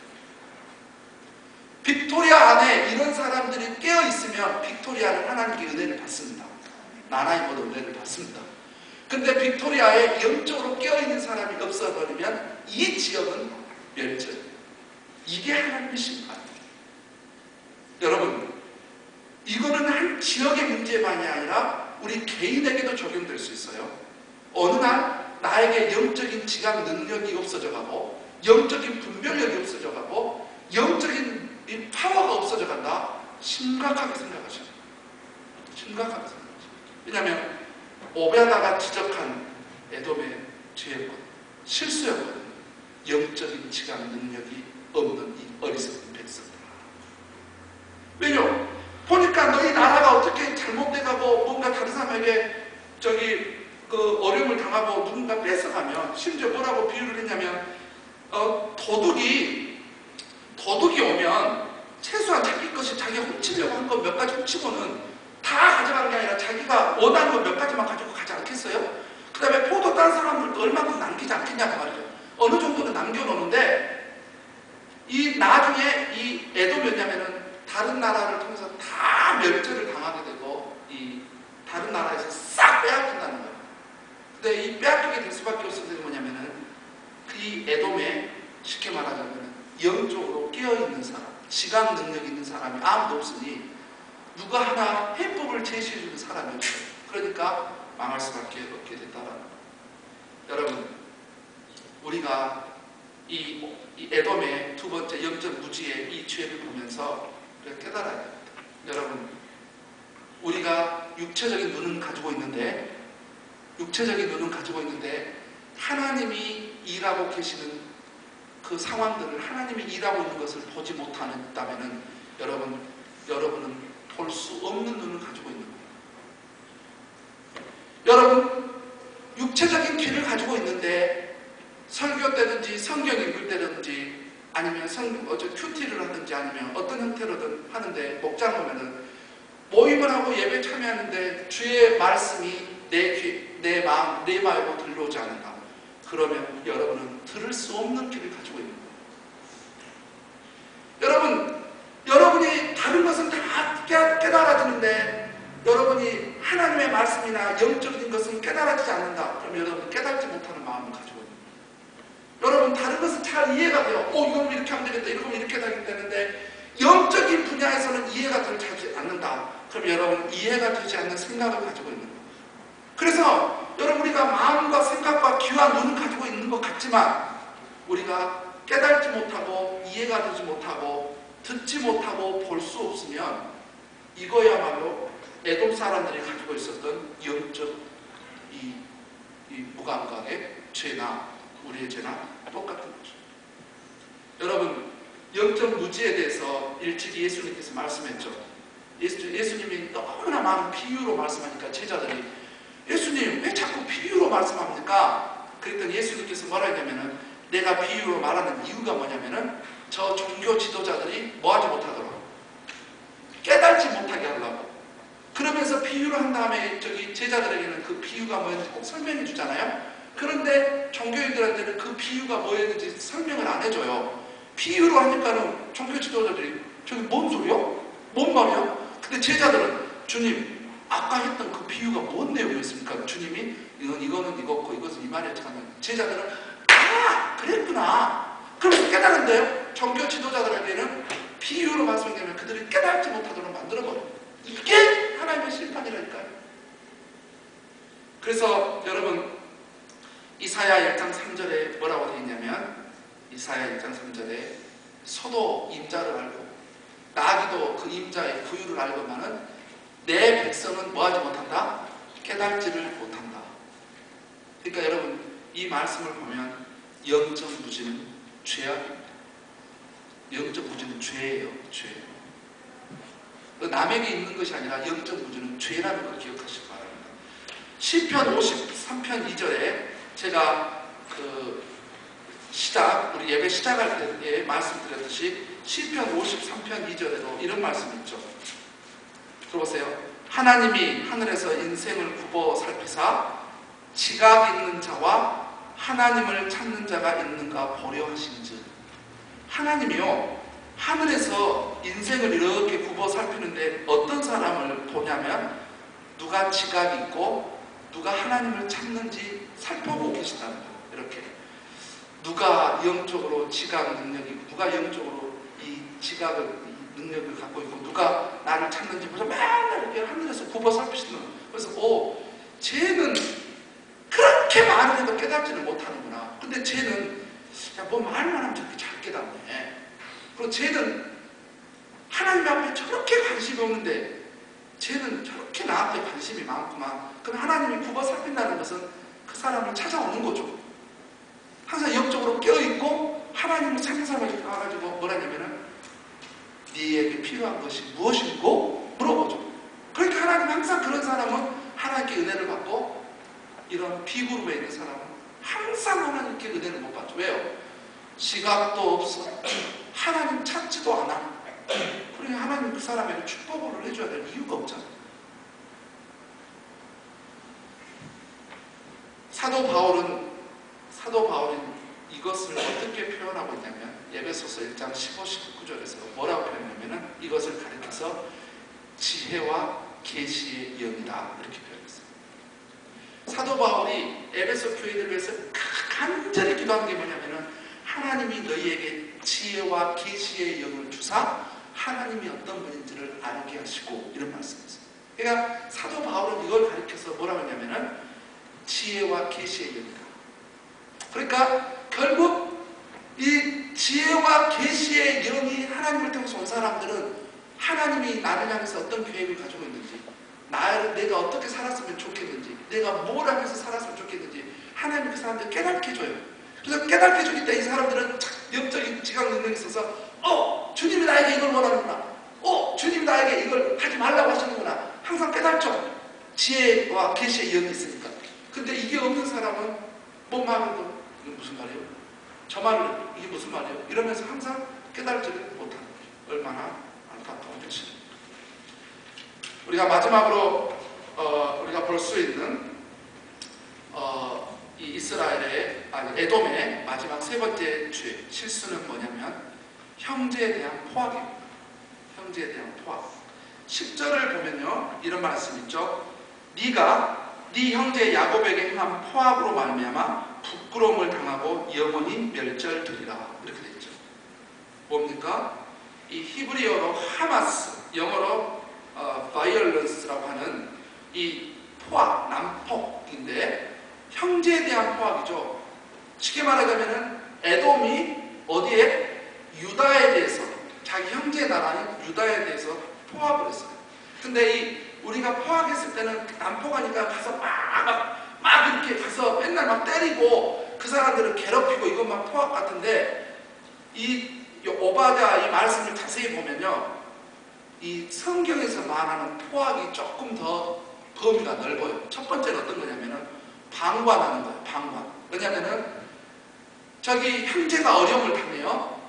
빅토리아 안에 이런 사람들이 깨어있으면 빅토리아는 하나님께 은혜를 받습니다. 나나이보다 은혜를 받습니다. 근데 빅토리아에 영적으로 깨어있는 사람이 없어버리면 이 지역은 멸절. 이게 하나님의 심판이에요. 여러분, 이거는 한 지역의 문제만이 아니라 우리 개인에게도 적용될 수 있어요. 어느 날 나에게 영적인 지각 능력이 없어져가고 영적인 분별력이 없어져가고 영적인 이 파워가 없어져 간다. 심각하게 생각하셔요. 심각하게 생각하셔요. 왜냐하면 오베아다가 지적한 에돔의 죄였거든요. 실수였거든요. 영적인 지각 능력이 없는 이 어리석은 백성들. 왜요? 보니까 너희 나라가 어떻게 잘못돼가고 뭔가 다른 사람에게 저기 그 어려움을 당하고 누군가 뺏어가면 심지어 뭐라고 비유를 했냐면 어, 도둑이 도둑이 오면 최소한 자기 것이 자기가 훔치려고 한 것 몇 가지 훔치고는 다 가져가는 게 아니라 자기가 원하는 것 몇 가지만 가지고 가지 않겠어요? 그 다음에 포도 딴 사람들도 얼마큼 남기지 않겠냐고 말이죠. 어느 정도는 남겨놓는데 이 나중에 이 에돔이었냐면은 다른 나라를 통해서 다 멸절을 당하게 되고 이 다른 나라에서 싹 빼앗긴다는 거예요. 근데 이 빼앗기게 될 수밖에 없었던 게 뭐냐면은 이 에돔에 쉽게 말하자면 영적으로 깨어있는 사람, 지각 능력 있는 사람이 아무도 없으니 누가 하나 해법을 제시해주는 사람이 없어요. 그러니까 망할 수밖에 없게 됐다라는 거예요. 여러분, 우리가 이, 이 에돔의 두 번째 영적 무지의 이 죄를 보면서 우리가 깨달아야 됩니다. 여러분, 우리가 육체적인 눈은 가지고 있는데 육체적인 눈은 가지고 있는데 하나님이 일하고 계시는 그 상황들을 하나님이 일하고 있는 것을 보지 못한다면은 여러분, 여러분은 볼 수 없는 눈을 가지고 있는 거예요. 여러분, 육체적인 귀를 가지고 있는데 설교 때든지 성경 읽을 때든지 아니면 성, 어째 큐티를 하든지 아니면 어떤 형태로든 하는데 목장 오면은 모임을 하고 예배 참여하는데 주의 말씀이 내 귀, 내 마음, 내 마음으로 들려오지 않는다. 그러면 여러분은 들을 수 없는 귀를 가지고 있는 거예요. 여러분, 여러분이 다른 것은 다 깨달아지는데 여러분이 하나님의 말씀이나 영적인 것은 깨달아지지 않는다. 그럼 여러분은 깨달지 못하는 마음을 가지고 있는 거예요. 여러분, 다른 것은 잘 이해가 돼요. 오, 이건 이렇게 하면 되겠다. 이건 이렇게 하면 되는데 영적인 분야에서는 이해가 되지 않는다. 그럼 여러분 이해가 되지 않는 생각을 가지고 있는 거예요. 그래서 여러분, 우리가 마음과 생각과 귀와 눈을 가지고 있는 것 같지만 우리가 깨달지 못하고 이해가 되지 못하고 듣지 못하고 볼 수 없으면 이거야말로 에돔 사람들이 가지고 있었던 영적 이, 이 무감각의 죄나 우리의 죄나 똑같은 거죠. 여러분, 영적 무지에 대해서 일찍이 예수님께서 말씀했죠. 예수, 예수님이 너무나 많은 비유로 말씀하니까 제자들이 예수님 왜 자꾸 비유로 말씀합니까? 그랬더니 예수님께서 뭐라 했냐면은 내가 비유로 말하는 이유가 뭐냐면은 저 종교 지도자들이 뭐하지 못하도록 깨달지 못하게 하려고 그러면서 비유를 한 다음에 저기 제자들에게는 그 비유가 뭐였는지 꼭 설명해 주잖아요. 그런데 종교인들한테는 그 비유가 뭐였는지 설명을 안 해줘요. 비유로 하니까는 종교 지도자들이 저기 뭔 소리야? 뭔 말이야? 근데 제자들은 주님 아까 했던 그 비유가 뭔 내용이었습니까? 주님이 이건 이거는 이거고 이것은 이 말이었지 하면 제자들은 아 그랬구나. 그러면서 깨달은데요. 종교 지도자들에게는 비유로 말씀하면 그들이 깨달지 못하도록 만들어버려요. 이게 하나님의 심판이라니까요. 그래서 여러분 이사야 일 장 삼 절에 뭐라고 되어 있냐면 이사야 일 장 삼 절에 소도 임자를 알고 나기도 그 임자의 부유를 알건만은 내 백성은 뭐하지 못한다? 깨달지를 못한다. 그러니까 여러분 이 말씀을 보면 영적 무지는 죄악입니다. 영적 무지는 죄예요. 죄. 남에게 있는 것이 아니라 영적 무지는 죄라는 걸 기억하시기 바랍니다. 시편 오십삼 편 이 절에 제가 그 시작, 우리 예배 시작할 때에 말씀드렸듯이 시편 오십삼 편 이 절에도 이런 말씀이 있죠. 들어보세요. 하나님이 하늘에서 인생을 굽어 살피사 지각 있는 자와 하나님을 찾는 자가 있는가 보려 하신즉. 하나님이요 하늘에서 인생을 이렇게 굽어 살피는데 어떤 사람을 보냐면 누가 지각이 있고 누가 하나님을 찾는지 살펴보고 계시다는 거예요. 이렇게 누가 영적으로 지각 능력이, 누가 영적으로 이 지각을 이 능력을 갖고 있고 누가 나를 찾는지 보면서 맨날 이렇게 하늘에서 굽어 살피시는 거예요. 그래서 오, 쟤는 그렇게 말을 해도 깨닫지는 못하는구나. 근데 쟤는 야, 뭐 말만 하면 저렇게 잘 깨닫네. 그리고 쟤는 하나님 앞에 저렇게 관심이 없는데 쟤는 저렇게 나한테 관심이 많구만. 그럼 하나님이 굽어 살핀다는 것은 그 사람을 찾아오는 거죠. 항상 영적으로 깨어있고 하나님을 찾는 사람을 가가지고 뭐라냐면은 네에게 필요한 것이 무엇인고 물어보죠. 그러니까 하나님 항상 그런 사람은 하나님께 은혜를 받고 이런 비그룹에 있는 사람은 항상 하나님께 은혜를 못 받죠. 왜요? 지각도 없어. 하나님 찾지도 않아. 그러니까 하나님 그 사람에게 축복을 해줘야 될 이유가 없잖아. 사도 바울은 사도 바울은 이것을 어떻게 표현하고 있냐면 에베소서 일 장 십오, 십구 절에서 뭐라고 표현하냐면 이것을 가리켜서 지혜와 계시의 영이다 이렇게 표현했어요. 사도 바울이 에베소 교회들을 위해서 간절히 기도한 게 뭐냐면 하나님이 너희에게 지혜와 계시의 영을 주사 하나님이 어떤 분인지를 알게 하시고 이런 말씀이었어요. 그러니까 사도 바울은 이걸 가리켜서 뭐라고 하냐면 지혜와 계시의 영이다. 그러니까 결국 이 지혜와 계시의 영이 하나님을 통해서 온 사람들은 하나님이 나를 향해서 어떤 계획을 가지고 있는지, 나, 내가 어떻게 살았으면 좋겠는지, 내가 뭘 하면서 살았으면 좋겠는지 하나님이 그 사람들 깨닫게 해줘요. 그래서 깨닫게 해주기 때문에 이 사람들은 영적인 지각 능력이 있어서 어! 주님이 나에게 이걸 원하는구나. 어! 주님이 나에게 이걸 하지 말라고 하시는구나. 항상 깨닫죠. 지혜와 계시의 영이 있으니까. 근데 이게 없는 사람은 뭔 말해도 이게 무슨 말이에요? 저 말을 이게 무슨 말이에요? 이러면서 항상 깨달지를 못하는 거예요. 얼마나 안타까운 것입니다. 우리가 마지막으로 어, 우리가 볼 수 있는 어, 이 이스라엘의 아니 에돔의 마지막 세 번째 죄 실수는 뭐냐면 형제에 대한 포악입니다. 형제에 대한 포악. 십 절을 보면요 이런 말씀 있죠. 네가 네 형제 야곱에게 행한 포악으로 말미암아 부끄러움을 당하고 영원히 멸절되리라 이렇게 되어 있죠. 뭡니까? 이 히브리어로 하마스, 영어로 어, violence라고 하는 이 포악, 난폭인데 형제에 대한 포악이죠. 쉽게 말하자면은 에돔이 어디에? 유다에 대해서, 자기 형제 나라인 유다에 대해서 포악을 했어요. 근데 이 우리가 포악했을 때는 난폭하니까 가서 막, 막, 막 이렇게 가서 맨날 막 때리고 그 사람들을 괴롭히고 이것만 포악 같은데 이 오바댜 이 말씀을 자세히 보면요 이 성경에서 말하는 포악이 조금 더 범위가 넓어요. 첫 번째는 어떤 거냐면은 방관하는 거예요. 방관. 왜냐면은 저기 형제가 어려움을 당해요.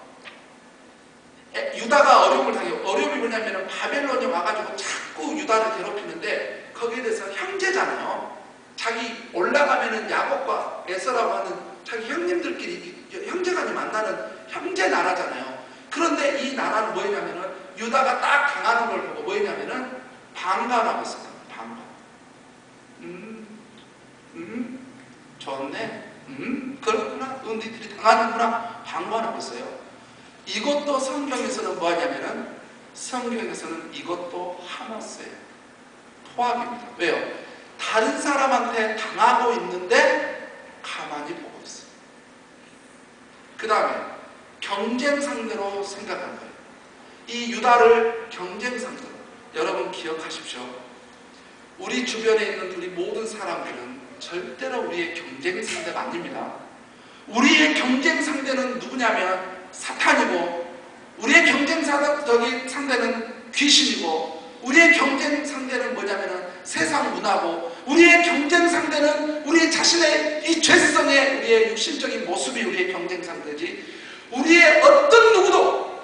유다가 어려움을 당해요. 어려움이 뭐냐면은 바벨론이 와가지고 자꾸 유다를 괴롭히는데 거기에 대해서 형제잖아요. 자기 올라가면은 야곱과 에서라고 하는 자기 형님들끼리 형제간이 만나는 형제 나라잖아요. 그런데 이 나라는 뭐냐면은 유다가 딱 강하는 걸 보고 뭐냐면은 방관하고 있어요. 방관. 음, 음, 좋네. 음, 그렇구나. 음, 니들이 당하는구나. 방관하고 있어요. 이것도 성경에서는 뭐하냐면은 성경에서는 이것도 하마스예요. 포악입니다. 왜요? 다른 사람한테 당하고 있는데 가만히 보고 있어요. 그 다음에 경쟁 상대로 생각한 거예요. 이 유다를 경쟁 상대로, 여러분 기억하십시오. 우리 주변에 있는 우리 모든 사람들은 절대로 우리의 경쟁 상대가 아닙니다. 우리의 경쟁 상대는 누구냐면 사탄이고, 우리의 경쟁 상대는 귀신이고, 우리의 경쟁 상대는 뭐냐면은 세상 문화고, 우리의 경쟁 상대는 우리 자신의 이 죄성의 우리의 육신적인 모습이 우리의 경쟁 상대지, 우리의 어떤 누구도,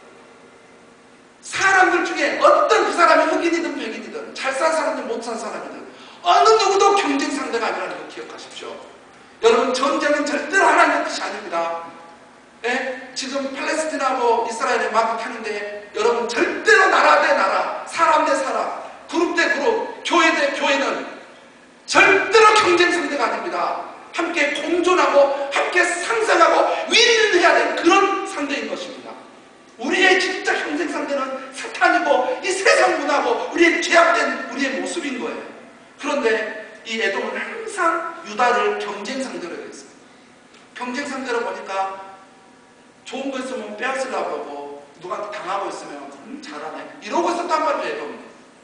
사람들 중에 어떤 그 사람이 흑인이든 백인이든 잘 산 사람이든 못 산 사람이든 어느 누구도 경쟁 상대가 아니라는 거 기억하십시오. 여러분, 전쟁은 절대로 하나님의 뜻이 아닙니다. 네? 지금 팔레스티나하고 이스라엘에 막 하는데, 여러분 절대로 나라 대 나라, 사람 대 사람, 그룹 대 그룹, 교회 대 교회는 절대로 경쟁 상대가 아닙니다. 함께 공존하고 함께 상생하고 윈윈해야 될 그런 상대인 것입니다. 우리의 진짜 경쟁 상대는 사탄이고 이 세상 문화고 우리의 죄악된 우리의 모습인 거예요. 그런데 이 에돔은 항상 유다를 경쟁 상대로 했어요. 경쟁 상대로 보니까 좋은 거 있으면 빼앗으려고 하고, 누가 당하고 있으면 음, 잘하네 이러고 있었단 말이에요. 에돔은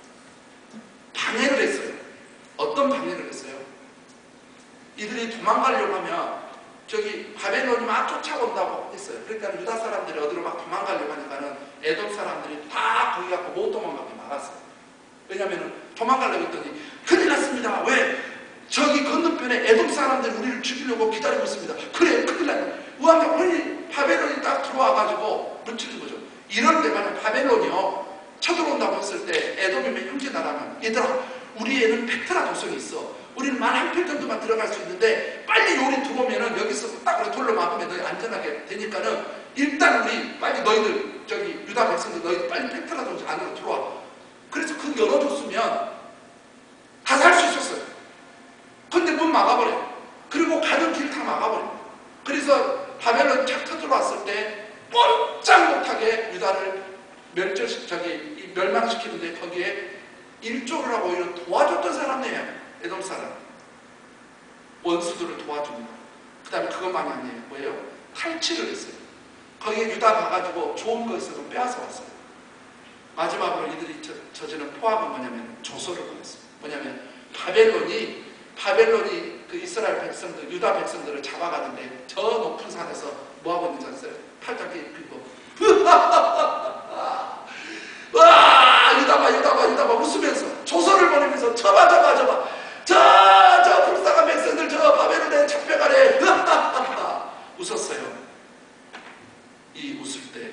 방해를 했어요. 어떤 방해를 했어요? 이들이 도망가려고 하면 저기 바벨론이 막 쫓아온다고 했어요. 그러니까 유다 사람들이 어디로 막 도망가려고 하니까는 에돔 사람들이 다 거기 갖고 못 도망가게 막았어요. 왜냐면은 도망가려고 했더니 큰일 났습니다. 왜? 저기 건너편에 에돔 사람들이 우리를 죽이려고 기다리고 있습니다. 그래, 큰일 났네. 우왕 우리 바벨론이 딱 들어와가지고 묻히는 거죠. 이럴 때 만약 바벨론이요 쳐들어온다고 했을 때, 에돔이면 형제 나라면, 얘들아 우리 애는 페트라 도성이 있어. 우리는 만 한 필 정도만 들어갈 수 있는데 빨리 요리 들어오면은 여기서 딱 그래 돌로 막으면 너희 안전하게 되니까는 일단 우리 빨리 너희들 저기 유다 백성들 너희들 빨리 페트라 도성 안으로 들어와. 그래서 그 열어줬으면 다 살 수 있었어요. 근데 문 막아버려. 그리고 가는 길 다 막아버려. 그래서 바벨론 착 들어왔을 때 꼼짝 못하게 유다를 멸절 저기 멸망시키는데 거기에 일조를 하고 오히려 도와줬던 사람이에요. 에돔 사람. 원수들을 도와줍니다. 그 다음에 그것만이 아니에요. 뭐예요? 탈취를 했어요. 거기에 유다 가가지고 좋은 거 있어서 빼앗아 왔어요. 마지막으로 이들이 저, 저지른 포악은 뭐냐면 조소를 보냈어요. 뭐냐면 바벨론이 바벨론이 그 이스라엘 백성들, 유다 백성들을 잡아가는데 저 높은 산에서 뭐하고 있는지 아세요? 팔짱 끼고 와 유다봐 유다봐 유다봐 웃으면서 조소를 보내면서 저봐 저봐 저봐 저 저 불쌍한 백성들 저 바벨론에 잡혀가래 웃었어요. 이 웃을 때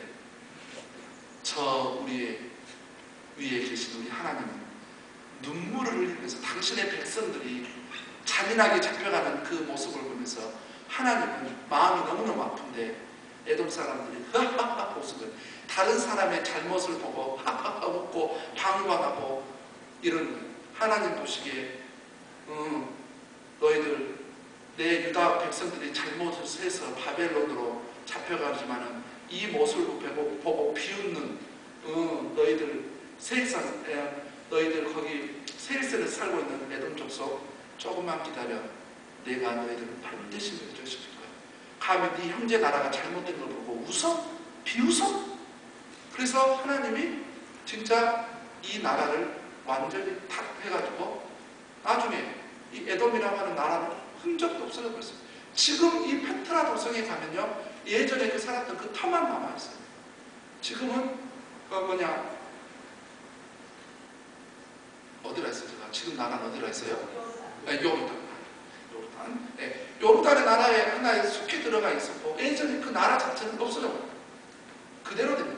저 우리의 위에 계신 우리 하나님은 눈물을 흘리면서 당신의 백성들이 잔인하게 잡혀가는 그 모습을 보면서 하나님은 마음이 너무너무 아픈데 에돔 사람들이 하하하 웃으면 다른 사람의 잘못을 보고 하하하 웃고 방광하고 이런, 하나님 보시기에 음, 너희들 내 유다 백성들이 잘못을 해서 바벨론으로 잡혀가지만은 이 모습을 보고, 보고 비웃는 음, 너희들 세상 너희들 거기 세일세를 살고 있는 에돔 족속 조금만 기다려. 내가 너희들을 반드시 멸절시킬 거야. 감히 네 형제 나라가 잘못된 걸 보고 웃어? 비웃어? 그래서 하나님이 진짜 이 나라를 완전히 탁 해가지고 나중에 이 에돔이라고 하는 나라는 흔적도 없어져 버렸어요. 지금 이 페트라 도성에 가면요, 예전에 그 살았던 그 터만 남아있어요. 지금은 그 뭐냐 어디라 했어요? 제가 지금 나라는 어디라 했어요? 네, 요르단. 요르단. 네, 요르단의 나라에 하나의 숲이 들어가 있었고 예전에 그 나라 자체는 없어져 버려요. 그대로 됩니다.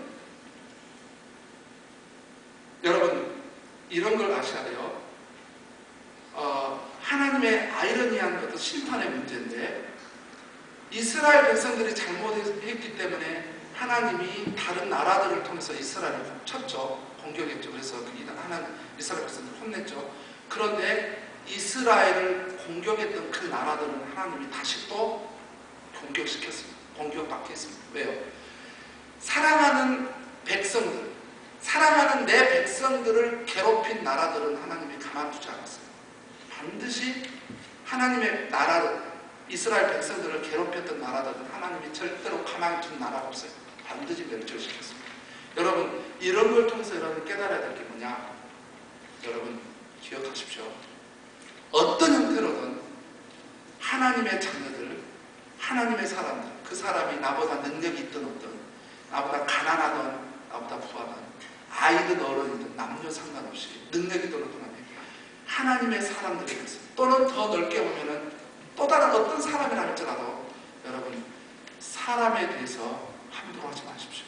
여러분 이런 걸 아셔야 돼요. 어, 하나님의 아이러니한 어떤 심판의 문제인데, 이스라엘 백성들이 잘못했기 때문에 하나님이 다른 나라들을 통해서 이스라엘을 쳤죠. 공격했죠. 그래서 하나님 이스라엘 백성들을 혼냈죠. 그런데 이스라엘을 공격했던 그 나라들은 하나님이 다시 또 공격시켰습니다. 공격받게 했습니다. 왜요? 사랑하는 백성들, 사랑하는 내 백성들을 괴롭힌 나라들은 하나님이 가만두지 않았어요. 반드시 하나님의 나라를, 이스라엘 백성들을 괴롭혔던 나라들은 하나님이 절대로 가만히 둔 나라가 없어요. 반드시 멸절시켰습니다. 여러분, 이런 걸 통해서 여러분 깨달아야 될 게 뭐냐? 여러분 기억하십시오. 어떤 형태로든 하나님의 자녀들, 하나님의 사람들, 그 사람이 나보다 능력이 있든 없든, 나보다 가난하든 나보다 부하든, 아이든 어른이든 남녀 상관없이 능력이 있든 없든 하나님의 사람들에 대해서, 또는 더 넓게 보면은 또 다른 어떤 사람이라 할지라도 여러분 사람에 대해서 함부로 하지 마십시오.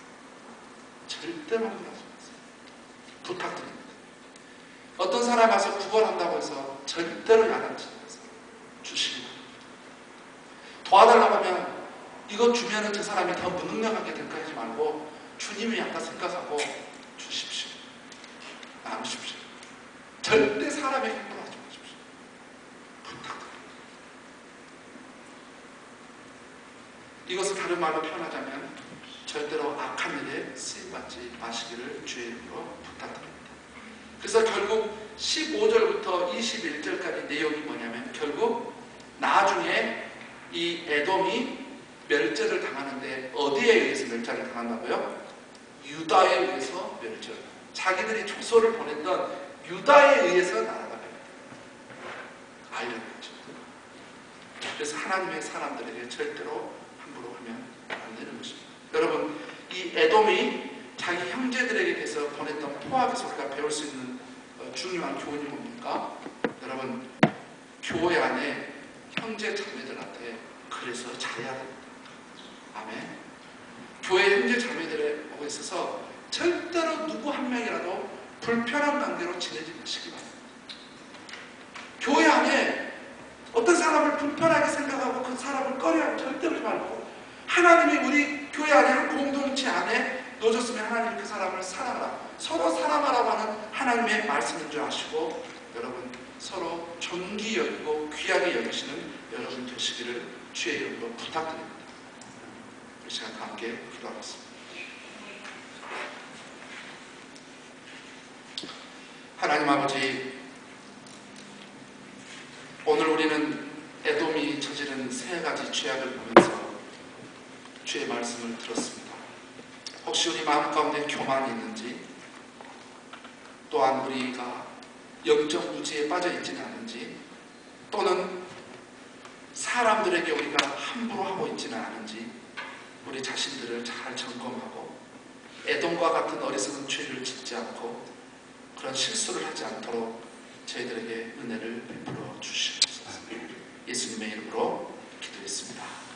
절대로 함부로 하지 마세요. 부탁드립니다. 어떤 사람이 와서 구걸한다고 해서 절대로 야단치지 마세요. 주시기 바랍니다. 도와달라고 하면 이거 주면은 저 사람이 더 무능력하게 될까 하지 말고 주님이 아까 생각하고 주십시오. 나누십시오. 절대 사람의 함부로 하지 마십시오. 부탁드립니다. 이것을 다른 말로 표현하자면 절대로 악한 일에 쓰임받지 마시기를 주의 이름으로 부탁드립니다. 그래서 결국 십오 절부터 이십일 절까지 내용이 뭐냐면 결국 나중에 이 에돔이 멸절을 당하는데 어디에 의해서 멸절을 당한다고요? 유다에 의해서 멸절. 자기들이 족소를 보냈던 유다에 의해서 날아가게 됩니다. 아이러니죠. 그래서 하나님의 사람들에게 절대로 함부로 하면 안 되는 것입니다. 여러분, 이 에돔이 자기 형제들에게 대해서 보냈던 포악에서 우리가 배울 수 있는 중요한 교훈이 뭡니까? 여러분, 교회 안에 형제 자매들한테 그래서 잘해야 됩니다. 아멘. 교회 형제 자매들에 있어서 절대로 누구 한 명이라도 불편한 관계로 지내지 마시기 바랍니다. 교회 안에 어떤 사람을 불편하게 생각하고 그 사람을 꺼려하고 절대로 하지 말고, 하나님이 우리 교회 안에 한 공동체 안에 놓으셨으면 하나님이 그 사람을 사랑하라, 서로 사랑하라고 하는 하나님의 말씀인 줄 아시고 여러분 서로 존귀 여기고 귀하게 여기시는 여러분 되시기를 주의 이름으로 부탁드립니다. 이 시간 함께 기도하겠습니다. 하나님 아버지, 오늘 우리는 에돔이 저지른 세 가지 죄악을 보면서 주의 말씀을 들었습니다. 혹시 우리 마음 가운데 교만이 있는지, 또한 우리가 영적 무지에 빠져 있지는 않은지, 또는 사람들에게 우리가 함부로 하고 있지는 않은지 우리 자신들을 잘 점검하고 에돔과 같은 어리석은 죄를 짓지 않고 그런 실수를 하지 않도록 저희들에게 은혜를 베풀어 주시옵소서. 예수님의 이름으로 기도했습니다.